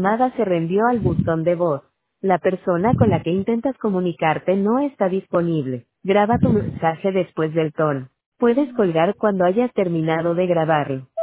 llamada se reenvió al buzón de voz. La persona con la que intentas comunicarte no está disponible. Graba tu mensaje después del tono. Puedes colgar cuando hayas terminado de grabarlo.